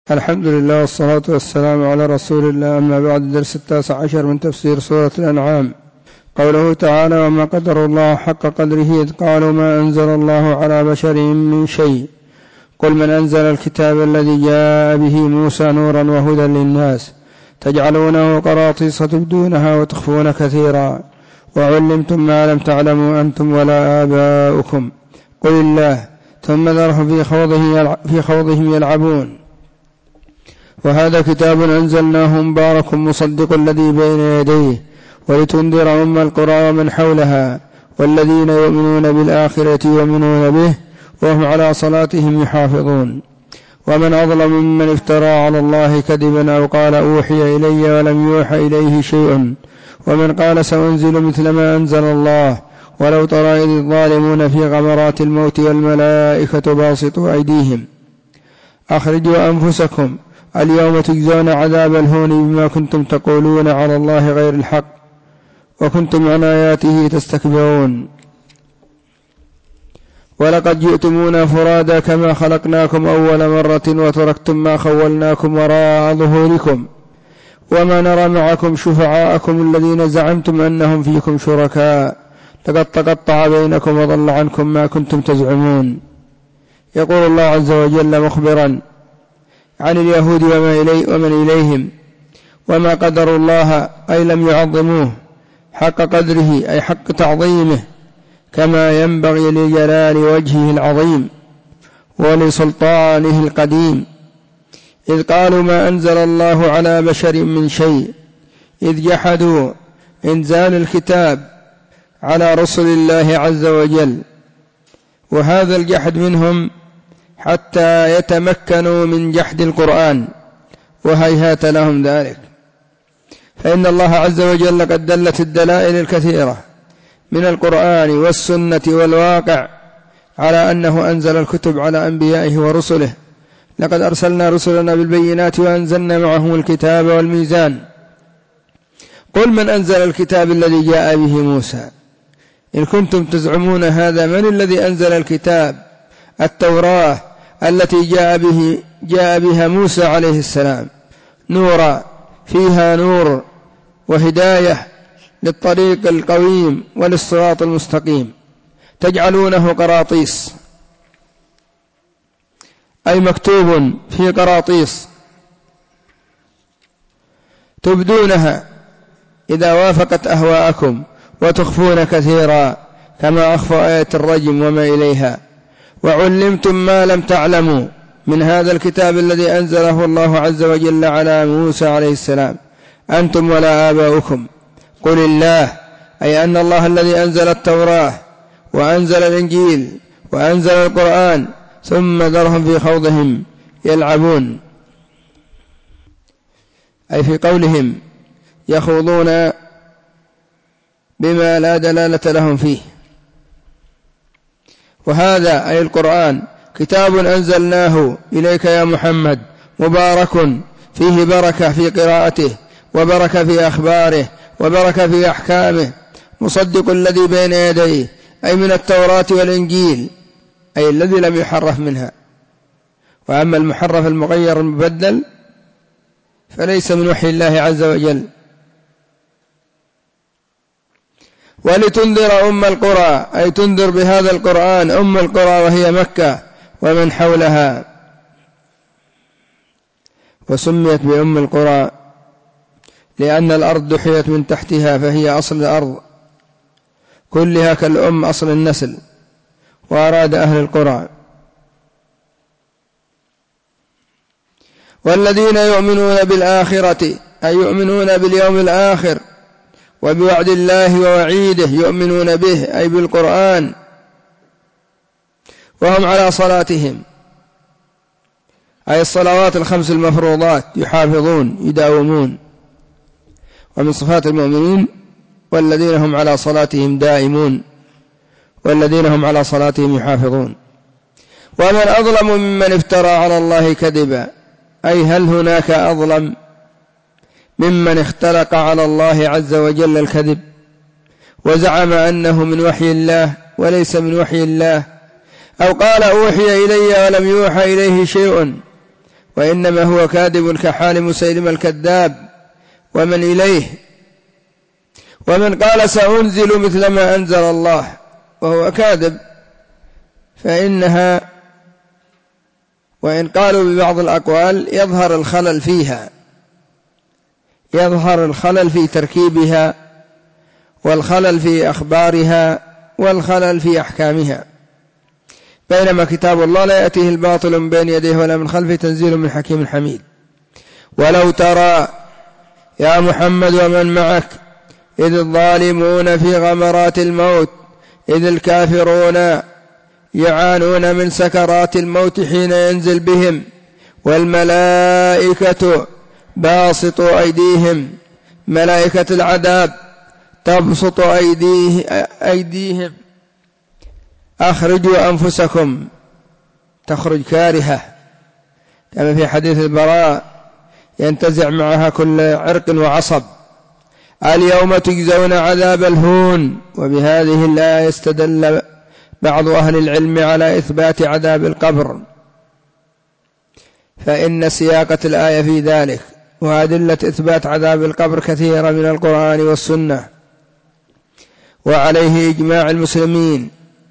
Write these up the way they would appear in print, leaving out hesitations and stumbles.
الحمد لله والصلاة والسلام على رسول الله. أما بعد، الدرس 19 من تفسير سورة الأنعام. قوله تعالى: وما قدر الله حق قدره إذ قالوا ما أنزل الله على بشر من شيء قل من أنزل الكتاب الذي جاء به موسى نورا وهدى للناس تجعلونه قراطيس تبدونها وتخفون كثيرا وعلمتم ما لم تعلموا أنتم ولا آباؤكم قل الله ثم ذرهم في خوضهم يلعبون. وهذا كتاب أنزلناه مبارك مصدق الذي بين يديه ولتنذر أم القرى ومن حولها والذين يؤمنون بالآخرة يؤمنون به وهم على صلاتهم يحافظون. ومن أظلم ممن افترى على الله كذبا أو قال أوحي إلي ولم يوحى إليه شيء ومن قال سأنزل مثل ما أنزل الله ولو ترى إذ الظالمون في غمرات الموت والملائكة باسطوا أيديهم أخرجوا أنفسكم اليوم تجزون عذاب الهون بما كنتم تقولون على الله غير الحق وكنتم عن آياته تستكبرون. ولقد جئتمونا فرادا كما خلقناكم أول مرة وتركتم ما خولناكم وراء ظهوركم وما نرى معكم شفعاءكم الذين زعمتم أنهم فيكم شركاء لقد تقطع بينكم وضل عنكم ما كنتم تزعمون. يقول الله عز وجل مخبرا عن اليهود ومن إليهم: وما قدروا الله أي لم يعظموه حق قدره أي حق تعظيمه كما ينبغي لجلال وجهه العظيم ولسلطانه القديم. إذ قالوا ما أنزل الله على بشر من شيء، إذ جحدوا إنزال الكتاب على رسل الله عز وجل، وهذا الجحد منهم حتى يتمكنوا من جحد القرآن وهيهات لهم ذلك، فإن الله عز وجل قد دلت الدلائل الكثيرة من القرآن والسنة والواقع على أنه أنزل الكتب على أنبيائه ورسله. لقد أرسلنا رسلنا بالبينات وأنزلنا معهم الكتاب والميزان. قل من أنزل الكتاب الذي جاء به موسى إن كنتم تزعمون هذا، من الذي أنزل الكتاب؟ التوراة التي جاء بها موسى عليه السلام نورا، فيها نور وهداية للطريق القويم وللصراط المستقيم. تجعلونه قراطيس أي مكتوب في قراطيس تبدونها إذا وافقت أهواءكم وتخفون كثيرا كما أخفى آية الرجم وما إليها. وعلمتم ما لم تعلموا من هذا الكتاب الذي أنزله الله عز وجل على موسى عليه السلام أنتم ولا آباؤكم قل الله أي أن الله الذي أنزل التوراة وأنزل الإنجيل وأنزل القرآن ثم ذرهم في خوضهم يلعبون، أي في قولهم يخوضون بما لا دلالة لهم فيه. وهذا أي القرآن كتاب أنزلناه إليك يا محمد مبارك فيه بركة في قراءته وبركة في أخباره وبركة في أحكامه، مصدق الذي بين يديه أي من التوراة والإنجيل أي الذي لم يحرف منها. وأما المحرف المغير المبدل فليس من وحي الله عز وجل. ولتنذر أم القرى أي تنذر بهذا القرآن أم القرى وهي مكة ومن حولها. وسميت بأم القرى لأن الأرض دحيت من تحتها فهي أصل الأرض كلها كالأم أصل النسل، وأراد أهل القرى. والذين يؤمنون بالآخرة أي يؤمنون باليوم الآخر وبوعد الله ووعيده يؤمنون به أي بالقرآن، وهم على صلاتهم أي الصلوات الخمس المفروضات يحافظون يداومون. ومن صفات المؤمنين والذين هم على صلاتهم دائمون والذين هم على صلاتهم يحافظون. ومن أظلم ممن افترى على الله كذبا أي هل هناك أظلم ممن اختلق على الله عز وجل الكذب وزعم أنه من وحي الله وليس من وحي الله، أو قال أوحي إلي ولم يوحى إليه شيء وإنما هو كاذب كحال مسيلم الكذاب ومن إليه. ومن قال سأنزل مثل ما أنزل الله وهو كاذب فإنها وإن قالوا ببعض الأقوال يظهر الخلل فيها، يظهر الخلل في تركيبها والخلل في أخبارها والخلل في أحكامها، بينما كتاب الله لا يأتيه الباطل من بين يديه ولا من خلفه تنزيل من حكيم حميد. ولو ترى يا محمد ومن معك إذ الظالمون في غمرات الموت إذ الكافرون يعانون من سكرات الموت حين ينزل بهم والملائكة باسطوا أيديهم، ملائكة العذاب تبسط أيديهم أخرجوا أنفسكم، تخرج كارهة كما في حديث البراء ينتزع معها كل عرق وعصب. اليوم تجزون عذاب الهون. وبهذه الآية استدل بعض أهل العلم على إثبات عذاب القبر، فإن سياقة الآية في ذلك وأدلة إثبات عذاب القبر كثيرة من القرآن والسنة، وعليه إجماع المسلمين.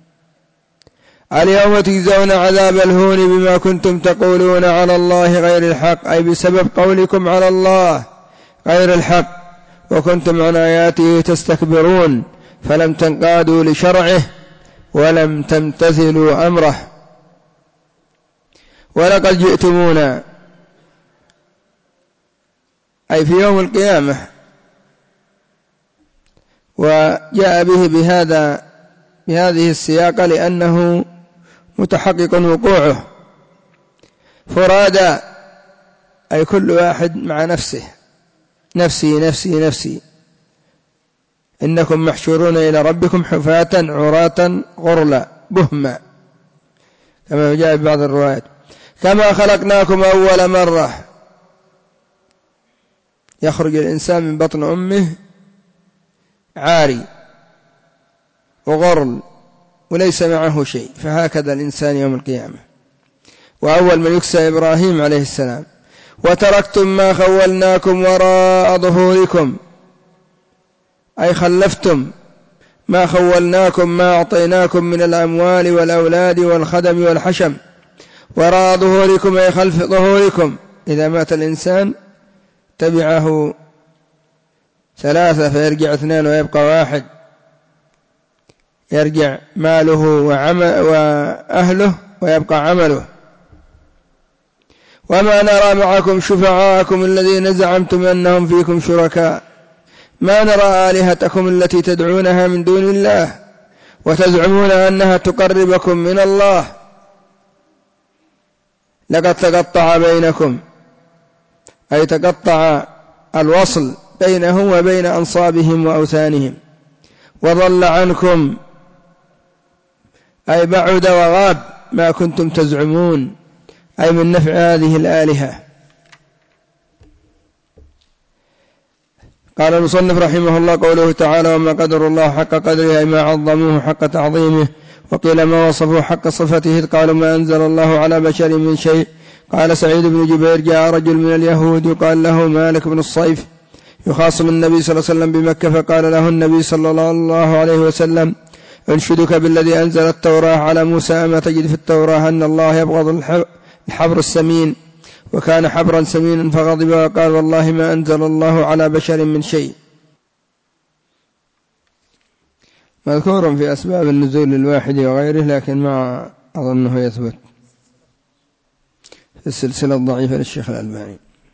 اليوم تجزون عذاب الهون بما كنتم تقولون على الله غير الحق، أي بسبب قولكم على الله غير الحق، وكنتم عن آياته تستكبرون فلم تنقادوا لشرعه ولم تمتثلوا أمره. ولقد جئتمونا أي في يوم القيامة، وجاء به بهذه السياقة لأنه متحقق وقوعه. فرادا أي كل واحد مع نفسه، نفسي نفسي نفسي، إنكم محشورون إلى ربكم حفاة عراة غرلا بهما كما جاء في بعض الروايات، كما خلقناكم أول مرة. يخرج الإنسان من بطن أمه عاري وغرل وليس معه شيء، فهكذا الإنسان يوم القيامة. وأول من يكسى إبراهيم عليه السلام. وتركتم ما خولناكم وراء ظهوركم، أي خلفتم ما خولناكم ما أعطيناكم من الأموال والأولاد والخدم والحشم وراء ظهوركم أي خلف ظهوركم. إذا مات الإنسان تبعه 3 فيرجع 2 ويبقى 1، يرجع ماله وأهله ويبقى عمله. وما نرى معكم شفعاءكم الذين زعمتم أنهم فيكم شركاء، ما نرى آلهتكم التي تدعونها من دون الله وتزعمون أنها تقربكم من الله، لقد تقطع بينكم، أي تقطع الوصل بينهم وبين أنصابهم وأوثانهم، وضل عنكم أي بعد وغاب ما كنتم تزعمون، أي من نفع هذه الآلهة. قال المصنف رحمه الله قوله تعالى وما قدر الله حق قدره أي ما عظموه حق تعظيمه، وقيل ما وصفوا حق صفته قالوا ما أنزل الله على بشر من شيء. قال سعيد بن جبير جاء رجل من اليهود يقال له مالك بن الصيف يخاصم النبي صلى الله عليه وسلم بمكة، فقال له النبي صلى الله عليه وسلم أنشدك بالذي أنزل التوراة على موسى أما تجد في التوراة أن الله يبغض الحبر السمين، وكان حبرا سمينا فغضب وقال والله ما أنزل الله على بشر من شيء. مذكور في أسباب النزول الواحد وغيره لكن ما أظنه يثبت في السلسلة الضعيفة للشيخ الألباني.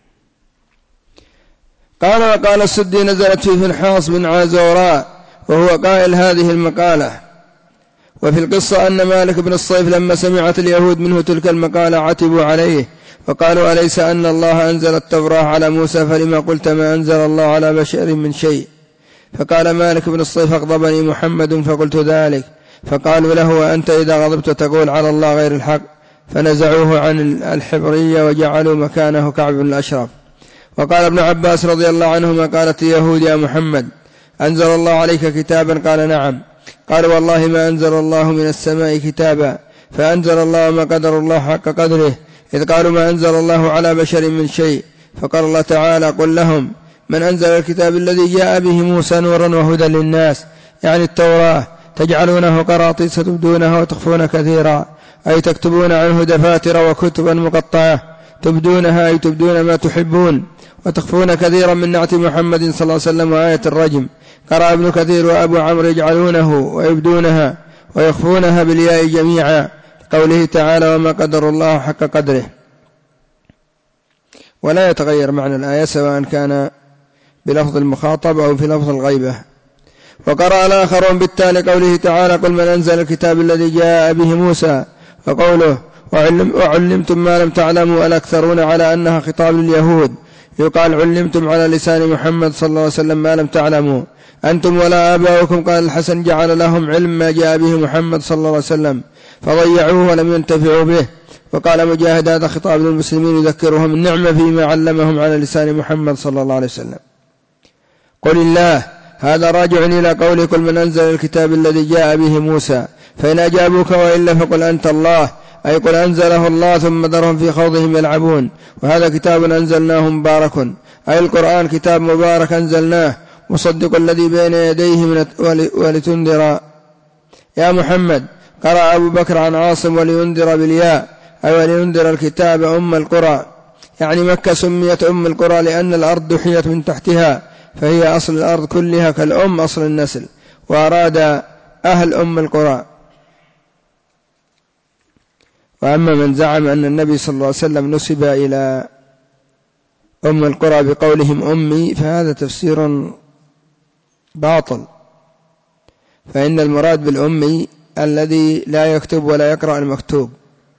قال وقال السدي نزلت في فنحاص بن عازوراء وهو قائل هذه المقالة. وفي القصة أن مالك بن الصيف لما سمعت اليهود منه تلك المقالة عتبوا عليه وقالوا أليس أن الله أنزل التوراة على موسى فلما قلت ما أنزل الله على بشر من شيء؟ فقال مالك بن الصيف أغضبني محمد فقلت ذلك. فقالوا له وأنت إذا غضبت تقول على الله غير الحق، فنزعوه عن الحبرية وجعلوا مكانه كعب بن الأشرف. وقال ابن عباس رضي الله عنهما قالت اليهود يا محمد أنزل الله عليك كتابا؟ قال نعم. قال والله ما أنزل الله من السماء كتابا، فأنزل الله ما قدر الله حق قدره، إذ قالوا ما أنزل الله على بشر من شيء، فقال الله تعالى قل لهم من أنزل الكتاب الذي جاء به موسى نورا وهدى للناس، يعني التوراة، تجعلونه قراطيس تبدونها وتخفون كثيرا، أي تكتبون عنه دفاتر وكتبا مقطعة، تبدونها أي تبدون ما تحبون، وتخفون كثيرا من نعت محمد صلى الله عليه وسلم وآية الرجم. قرأ ابن كثير وأبو عمرو يجعلونه ويبدونها ويخفونها بالياء جميعا، قوله تعالى وما قدر الله حق قدره. ولا يتغير معنى الآية سواء كان بلفظ المخاطب أو في لفظ الغيبة. وقرأ الآخرون بالتالي قوله تعالى قل من أنزل الكتاب الذي جاء به موسى، وقوله وعلمتم ما لم تعلموا الأكثرون على أنها خطاب لليهود، يقال علمتم على لسان محمد صلى الله عليه وسلم ما لم تعلموا أنتم ولا آباؤكم. قال الحسن جعل لهم علم ما جاء به محمد صلى الله عليه وسلم فضيعوه ولم ينتفعوا به. وقال مجاهد هذا خطاب للمسلمين يذكرهم النعمة فيما علمهم على لسان محمد صلى الله عليه وسلم. قل الله هذا راجع إلى قوله قل من أنزل الكتاب الذي جاء به موسى، فإن أجابوك وإلا فقل أنت الله، أي قل أنزله الله ثم ذرهم في خوضهم يلعبون. وهذا كتاب أنزلناه مبارك، أي القرآن كتاب مبارك أنزلناه مصدق الذي بين يديه ولتنذر. يا محمد قرأ أبو بكر عن عاصم ولينذر بالياء، أي ولينذر الكتاب أم القرى، يعني مكة سميت أم القرى لأن الأرض دحيت من تحتها، فهي أصل الأرض كلها كالأم أصل النسل، وأراد أهل أم القرى. وأما من زعم أن النبي صلى الله عليه وسلم نسب إلى أم القرى بقولهم أمي، فهذا تفسير باطل، فإن المراد بالأمي الذي لا يكتب ولا يقرأ المكتوب.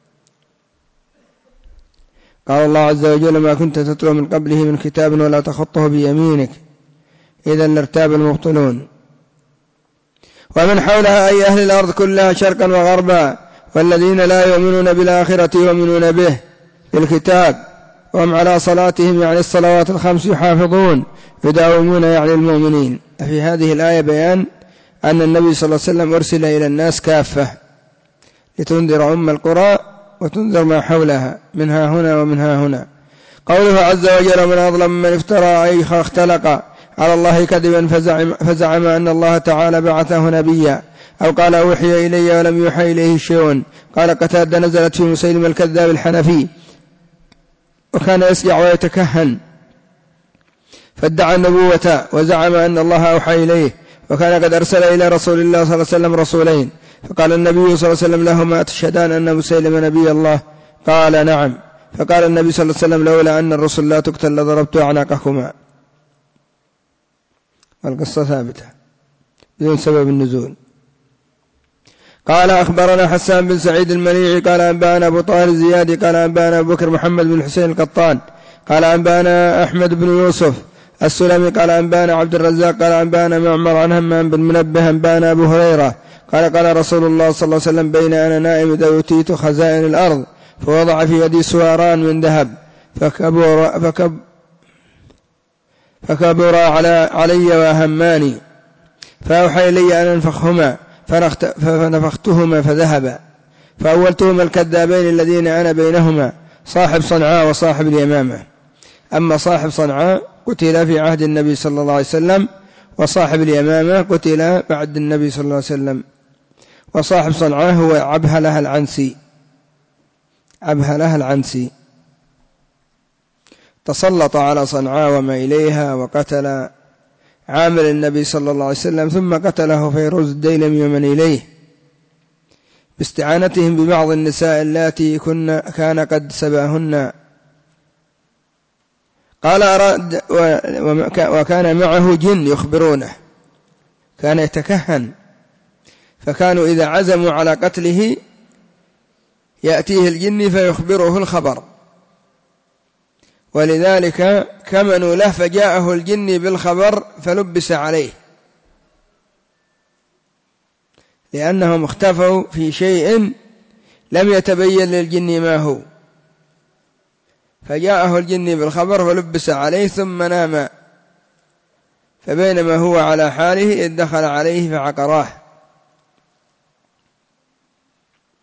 قال الله عز وجل ما كنت تتلو من قبله من كتاب ولا تخطه بيمينك إذا لارتاب المبطلون. ومن حولها أي أهل الأرض كلها شرقا وغربا، والذين لا يؤمنون بالآخرة يؤمنون به بالكتاب، وهم على صلاتهم يعني الصلوات الخمس يحافظون، يداومون يعني المؤمنين. في هذه الآية بيان أن النبي صلى الله عليه وسلم أرسل إلى الناس كافة لتنذر أم القرى وتنذر ما حولها منها هنا ومنها هنا. قوله عز وجل من أظلم من افترى أي اختلق على الله كذبا فزعم أن الله تعالى بعثه نبيا، أو قال أوحي إلي ولم يوحى إليه شيء. قال قتادة نزلت في مسيلم الكذاب الحنفي، وكان يسجع ويتكهن فادعى النبوة وزعم أن الله أوحى إليه، وكان قد أرسل إلى رسول الله صلى الله عليه وسلم رسولين، فقال النبي صلى الله عليه وسلم لهما أتشهدان أن مسيلم نبي الله؟ قال نعم. فقال النبي صلى الله عليه وسلم لولا أن الرسل لا تقتل لضربت أعناقكما. القصة ثابتة بدون سبب النزول. قال أخبرنا حسان بن سعيد المليعي قال أنبأنا أبو طاهر الزيادي قال أنبأنا أبو بكر محمد بن الحسين القطان قال أنبأنا أحمد بن يوسف السلمي قال أنبأنا عبد الرزاق قال أنبأنا معمر عن همام بن منبه أنبأنا أبو هريرة قال رسول الله صلى الله عليه وسلم بين أنا نائم إذا أوتيت خزائن الأرض فوضع في يدي سواران من ذهب فكبر علي وأهماني، فأوحى إلي أن أنفخهما فنفختهما فذهبا، فأولتهما الكذابين الذين أنا بينهما صاحب صنعاء وصاحب اليمامة. أما صاحب صنعاء قتل في عهد النبي صلى الله عليه وسلم، وصاحب اليمامة قتل بعد النبي صلى الله عليه وسلم. وصاحب صنعاء هو عبهلة العنسي تسلط على صنعاء وما إليها وقتل عامل النبي صلى الله عليه وسلم، ثم قتله فيروز الديلمي ومن إليه باستعانتهم ببعض النساء اللاتي كان قد سباهن. قال أراد وكان معه جن يخبرونه، كان يتكهن، فكانوا إذا عزموا على قتله يأتيه الجن فيخبره الخبر، ولذلك كمنوا له فجاءه الجن بالخبر فلبس عليه، لأنهم اختفوا في شيء لم يتبين للجن ما هو، فجاءه الجن بالخبر فلبس عليه ثم نام، فبينما هو على حاله إذ دخل عليه فعقراه.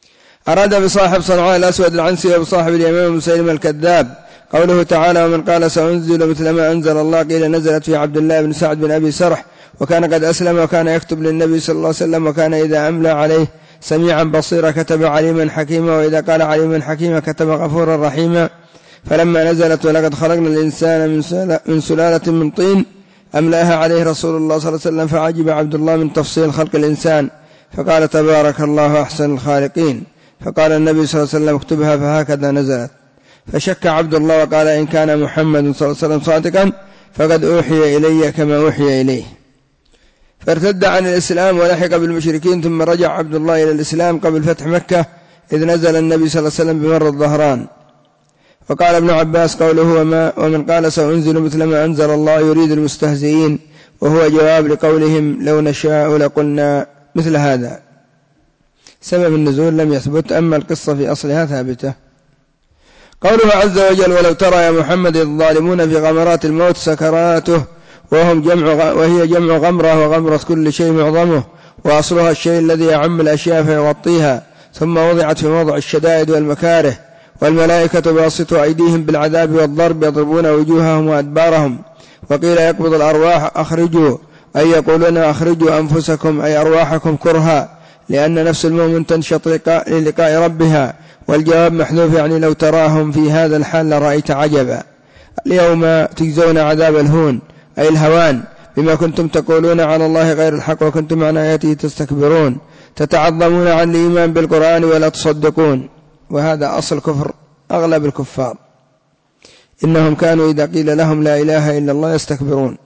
أراد بصاحب صنعاء الأسود العنسي وبصاحب اليمين مسيلم الكذاب. قوله تعالى ومن قال سأنزل مثل ما أنزل الله قيل نزلت في عبد الله بن سعد بن أبي سرح وكان قد أسلم وكان يكتب للنبي صلى الله عليه وسلم وكان إذا أملى عليه سميعا بصيرا كتب عليما حكيما وإذا قال عليما حكيما كتب غفورا رحيما. فلما نزلت ولقد خلقنا الإنسان من سلالة من طين أملاها عليه رسول الله صلى الله عليه وسلم فعجب عبد الله من تفصيل خلق الإنسان فقال تبارك الله أحسن الخالقين. فقال النبي صلى الله عليه وسلم اكتبها فهكذا نزلت. فشك عبد الله وقال إن كان محمد صلى الله عليه وسلم صادقا فقد أوحي إلي كما أوحي إليه. فارتد عن الإسلام ولحق بالمشركين ثم رجع عبد الله إلى الإسلام قبل فتح مكة إذ نزل النبي صلى الله عليه وسلم بمر الظهران. وقال ابن عباس قوله ومن قال سأنزل مثل ما أنزل الله يريد المستهزئين وهو جواب لقولهم لو نشاء لقلنا مثل هذا. سبب النزول لم يثبت أما القصة في أصلها ثابتة. قوله عز وجل ولو ترى يا محمد الظالمون في غمرات الموت سكراته وهي جمع غمرة وغمرة كل شيء معظمه وأصلها الشيء الذي يعم الأشياء فيغطيها ثم وضعت في موضع الشدائد والمكاره والملائكة باسطوا أيديهم بالعذاب والضرب يضربون وجوههم وأدبارهم. وقيل يقبض الأرواح أخرجوا أي يقولون أخرجوا أنفسكم أي أرواحكم كرها لأن نفس المؤمن تنشط للقاء ربها. والجواب محذوف يعني لو تراهم في هذا الحال لرأيت عجبا. اليوم تجزون عذاب الهون أي الهوان بما كنتم تقولون على الله غير الحق وكنتم عن آياته تستكبرون تتعظمون عن الإيمان بالقرآن ولا تصدقون. وهذا أصل كفر أغلب الكفار إنهم كانوا إذا قيل لهم لا إله إلا الله يستكبرون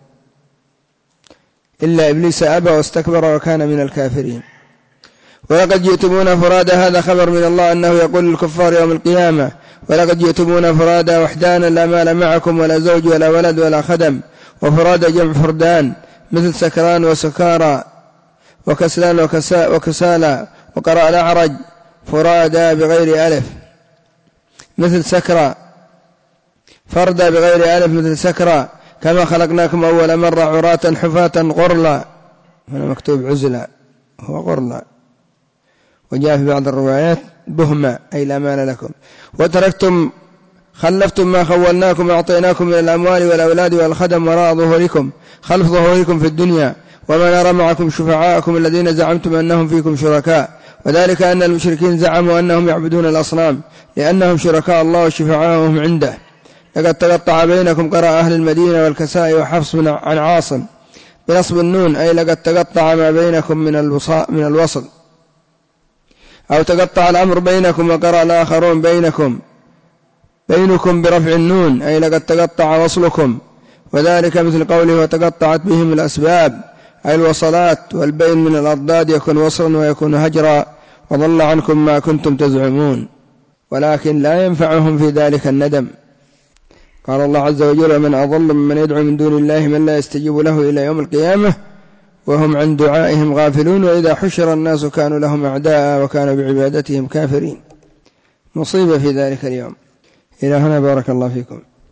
إلا إبليس أبى واستكبر وكان من الكافرين. ولقد جئتمونا فرادا هذا خبر من الله أنه يقول للكفار يوم القيامة ولقد جئتمونا فرادا وحدانا لا مال معكم ولا زوج ولا ولد ولا خدم. وفرادا جمع فردان مثل سكران وسكارى وكسلان وكسالى. وقرأ الأعرج فرادا بغير ألف مثل سكرى فردا بغير ألف مثل سكرى كما خلقناكم أول مرة عراة حفاة غرلا. هنا مكتوب عزلا هو غرلا. وجاء في بعض الروايات بهما أي لا مال لكم. وتركتم خلفتم ما خولناكم أعطيناكم من الأموال والأولاد والخدم وراء ظهوركم خلف ظهوركم في الدنيا وما نرى معكم شفعاءكم الذين زعمتم أنهم فيكم شركاء. وذلك أن المشركين زعموا أنهم يعبدون الأصنام لأنهم شركاء الله وشفعاءهم عنده. لقد تقطع بينكم قرأ أهل المدينة والكسائي وحفص عن عاصم بنصب النون أي لقد تقطع ما بينكم من الوصل أو تقطع الأمر بينكم. وقرأ الآخرون بينكم برفع النون أي لقد تقطع وصلكم. وذلك مثل قوله وتقطعت بهم الأسباب أي الوصلات والبين من الأضداد يكون وصلا ويكون هجرا وضل عنكم ما كنتم تزعمون ولكن لا ينفعهم في ذلك الندم. قال الله عز وجل من أضل ممن يدعو من دون الله من لا يستجيب له إلى يوم القيامة وهم عن دعائهم غافلون وإذا حشر الناس كانوا لهم أعداء وكانوا بعبادتهم كافرين. مصيبة في ذلك اليوم. إلى هنا بارك الله فيكم.